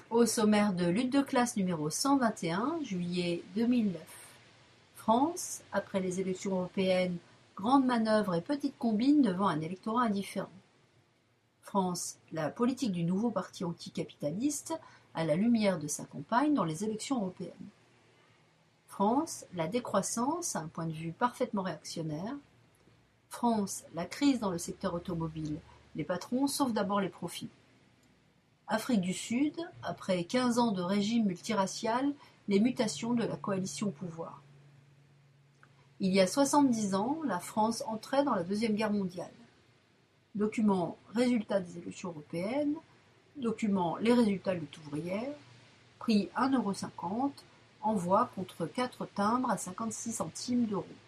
Au sommaire de Lutte de classe numéro 121, juillet 2009. France, après les élections européennes, grande manœuvre et petite combine devant un électorat indifférent. France, la politique du nouveau parti anticapitaliste à la lumière de sa campagne dans les élections européennes. France, la décroissance à un point de vue parfaitement réactionnaire. France, la crise dans le secteur automobile. Les patrons sauvent d'abord les profits. Afrique du Sud, après 15 ans de régime multiracial, les mutations de la coalition au pouvoir. Il y a 70 ans, la France entrait dans la Deuxième Guerre mondiale. Document résultats des élections européennes, document les résultats de lutte ouvrière, prix 1,50 €, envoi contre 4 timbres à 56 centimes d'euros.